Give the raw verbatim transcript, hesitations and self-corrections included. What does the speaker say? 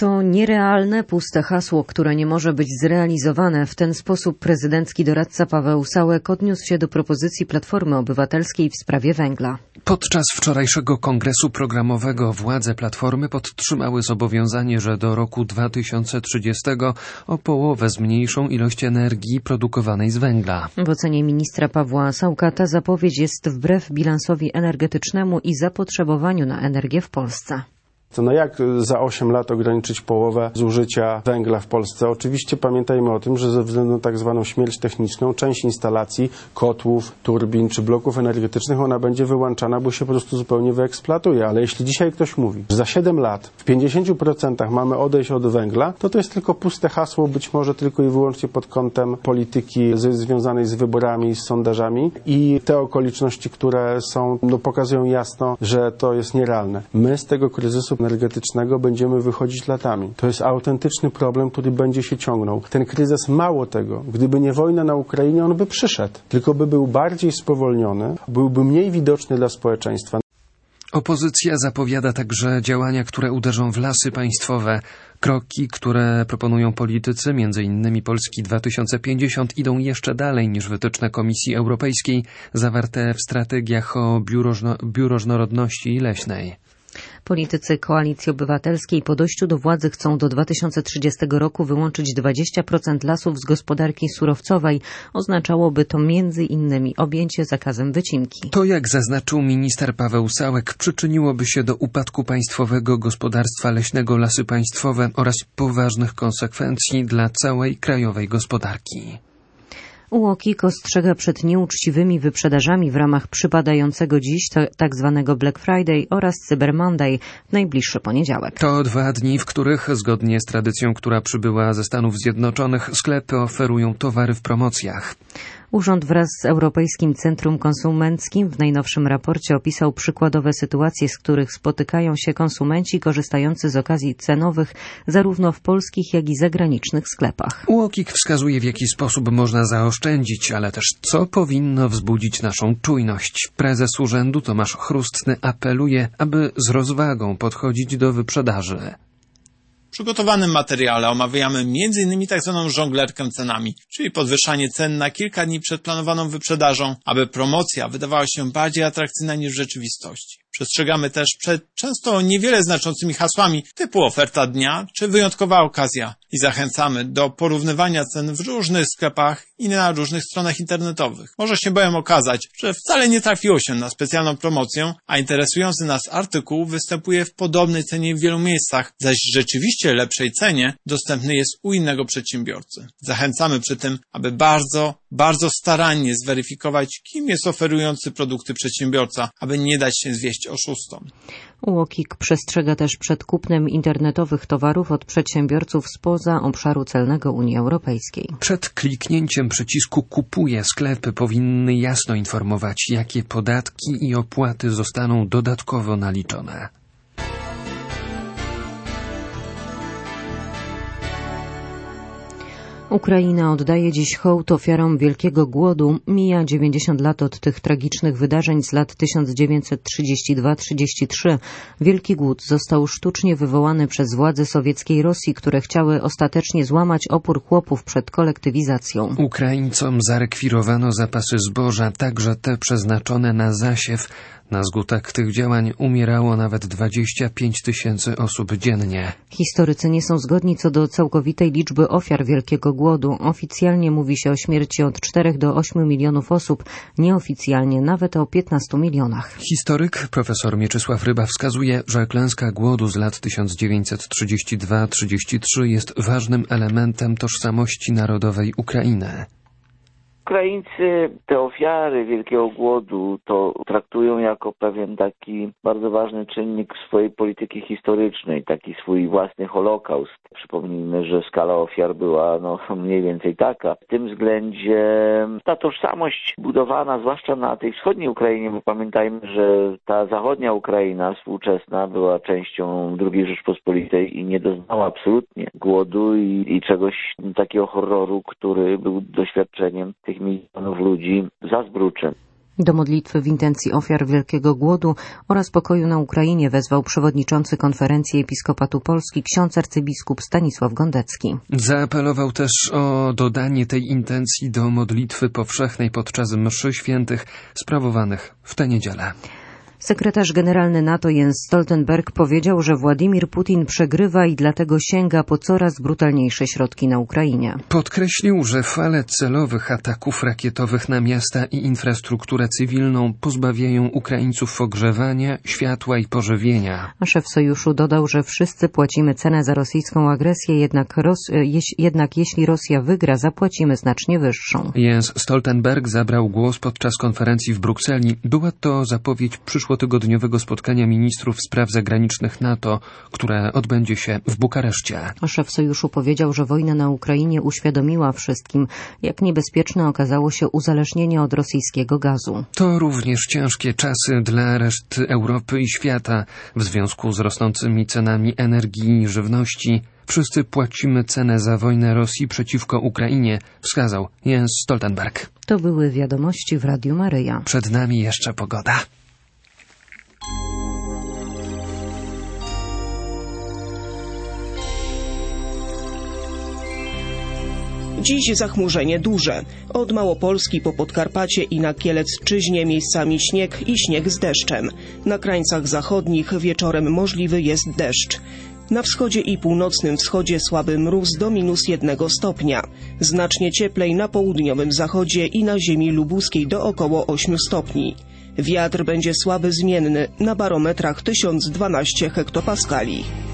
To nierealne, puste hasło, które nie może być zrealizowane. W ten sposób prezydencki doradca Paweł Sałek odniósł się do propozycji Platformy Obywatelskiej w sprawie węgla. Podczas wczorajszego kongresu programowego władze Platformy podtrzymały zobowiązanie, że do roku dwa tysiące trzydziestego o połowę zmniejszą ilość energii produkowanej z węgla. W ocenie ministra Pawła Sałka ta zapowiedź jest wbrew bilansowi energetycznemu i zapotrzebowaniu na energię w Polsce. No jak za osiem lat ograniczyć połowę zużycia węgla w Polsce? Oczywiście pamiętajmy o tym, że ze względu na tak zwaną śmierć techniczną część instalacji, kotłów, turbin czy bloków energetycznych ona będzie wyłączana, bo się po prostu zupełnie wyeksploatuje. Ale jeśli dzisiaj ktoś mówi, że za siedem lat w pięćdziesięciu procentach mamy odejść od węgla, to to jest tylko puste hasło, być może tylko i wyłącznie pod kątem polityki z, związanej z wyborami, z sondażami i te okoliczności, które są, no, pokazują jasno, że to jest nierealne. My z tego kryzysu energetycznego będziemy wychodzić latami. To jest autentyczny problem, który będzie się ciągnął. Ten kryzys, mało tego, gdyby nie wojna na Ukrainie, on by przyszedł, tylko by był bardziej spowolniony, byłby mniej widoczny dla społeczeństwa. Opozycja zapowiada także działania, które uderzą w lasy państwowe. Kroki, które proponują politycy, między innymi Polski dwa tysiące pięćdziesiąt, idą jeszcze dalej niż wytyczne Komisji Europejskiej zawarte w strategiach o bioróżno- bioróżnorodności leśnej. Politycy Koalicji Obywatelskiej po dojściu do władzy chcą do dwa tysiące trzydziestego roku wyłączyć dwadzieścia procent lasów z gospodarki surowcowej. Oznaczałoby to między innymi objęcie zakazem wycinki. To, jak zaznaczył minister Paweł Sałek, przyczyniłoby się do upadku państwowego gospodarstwa leśnego Lasy Państwowe oraz poważnych konsekwencji dla całej krajowej gospodarki. U O K I K ostrzega przed nieuczciwymi wyprzedażami w ramach przypadającego dziś tak zwanego Black Friday oraz Cyber Monday w najbliższy poniedziałek. To dwa dni, w których, zgodnie z tradycją, która przybyła ze Stanów Zjednoczonych, sklepy oferują towary w promocjach. Urząd wraz z Europejskim Centrum Konsumenckim w najnowszym raporcie opisał przykładowe sytuacje, z których spotykają się konsumenci korzystający z okazji cenowych zarówno w polskich, jak i zagranicznych sklepach. U O K I K wskazuje, w jaki sposób można zaoszczędzić, ale też co powinno wzbudzić naszą czujność. Prezes urzędu Tomasz Chrustny apeluje, aby z rozwagą podchodzić do wyprzedaży. W przygotowanym materiale omawiamy między innymi tak zwaną żonglerkę cenami, czyli podwyższanie cen na kilka dni przed planowaną wyprzedażą, aby promocja wydawała się bardziej atrakcyjna niż w rzeczywistości. Przestrzegamy też przed często niewiele znaczącymi hasłami typu oferta dnia czy wyjątkowa okazja i zachęcamy do porównywania cen w różnych sklepach i na różnych stronach internetowych. Może się bowiem okazać, że wcale nie trafiło się na specjalną promocję, a interesujący nas artykuł występuje w podobnej cenie w wielu miejscach, zaś rzeczywiście lepszej cenie dostępny jest u innego przedsiębiorcy. Zachęcamy przy tym, aby bardzo, bardzo starannie zweryfikować, kim jest oferujący produkty przedsiębiorca, aby nie dać się zwieść oszustom. U O K I K przestrzega też przed kupnem internetowych towarów od przedsiębiorców spoza obszaru celnego Unii Europejskiej. Przed kliknięciem przycisku Kupuję sklepy powinny jasno informować, jakie podatki i opłaty zostaną dodatkowo naliczone. Ukraina oddaje dziś hołd ofiarom Wielkiego Głodu. Mija dziewięćdziesiąt lat od tych tragicznych wydarzeń z lat tysiąc dziewięćset trzydziestego drugiego do trzydziestego trzeciego. Wielki Głód został sztucznie wywołany przez władze sowieckiej Rosji, które chciały ostatecznie złamać opór chłopów przed kolektywizacją. Ukraińcom zarekwirowano zapasy zboża, także te przeznaczone na zasiew. Na skutek tych działań umierało nawet dwadzieścia pięć tysięcy osób dziennie. Historycy nie są zgodni co do całkowitej liczby ofiar Wielkiego Głodu. Oficjalnie mówi się o śmierci od czterech do ośmiu milionów osób, nieoficjalnie nawet o piętnastu milionach. Historyk profesor Mieczysław Ryba wskazuje, że klęska głodu z lat tysiąc dziewięćset trzydziestego drugiego do trzydziestego trzeciego jest ważnym elementem tożsamości narodowej Ukrainy. Ukraińcy te ofiary Wielkiego Głodu to traktują jako pewien taki bardzo ważny czynnik swojej polityki historycznej, taki swój własny Holokaust. Przypomnijmy, że skala ofiar była no, mniej więcej taka. W tym względzie ta tożsamość budowana, zwłaszcza na tej wschodniej Ukrainie, bo pamiętajmy, że ta zachodnia Ukraina współczesna była częścią drugiej Rzeczpospolitej i nie doznała absolutnie głodu i, i czegoś takiego horroru, który był doświadczeniem tych milionów ludzi za Zbruczem. Do modlitwy w intencji ofiar Wielkiego Głodu oraz pokoju na Ukrainie wezwał przewodniczący Konferencji Episkopatu Polski ksiądz arcybiskup Stanisław Gondecki. Zaapelował też o dodanie tej intencji do modlitwy powszechnej podczas mszy świętych sprawowanych w tę niedzielę. Sekretarz generalny NATO Jens Stoltenberg powiedział, że Władimir Putin przegrywa i dlatego sięga po coraz brutalniejsze środki na Ukrainie. Podkreślił, że fale celowych ataków rakietowych na miasta i infrastrukturę cywilną pozbawiają Ukraińców ogrzewania, światła i pożywienia. A szef sojuszu dodał, że wszyscy płacimy cenę za rosyjską agresję, jednak, Ros- jeś, jednak jeśli Rosja wygra, zapłacimy znacznie wyższą. Jens Stoltenberg zabrał głos podczas konferencji w Brukseli. Była to zapowiedź przyszłości tygodniowego spotkania ministrów spraw zagranicznych NATO, które odbędzie się w Bukareszcie. Szef sojuszu powiedział, że wojna na Ukrainie uświadomiła wszystkim, jak niebezpieczne okazało się uzależnienie od rosyjskiego gazu. To również ciężkie czasy dla reszty Europy i świata w związku z rosnącymi cenami energii i żywności. Wszyscy płacimy cenę za wojnę Rosji przeciwko Ukrainie, wskazał Jens Stoltenberg. To były wiadomości w Radiu Maryja. Przed nami jeszcze pogoda. Dziś zachmurzenie duże. Od Małopolski po Podkarpacie i na Kielecczyźnie miejscami śnieg i śnieg z deszczem. Na krańcach zachodnich wieczorem możliwy jest deszcz. Na wschodzie i północnym wschodzie słaby mróz do minus jednego stopnia. Znacznie cieplej na południowym zachodzie i na ziemi lubuskiej do około ośmiu stopni. Wiatr będzie słaby zmienny, na barometrach tysiąc dwanaście hektopaskali.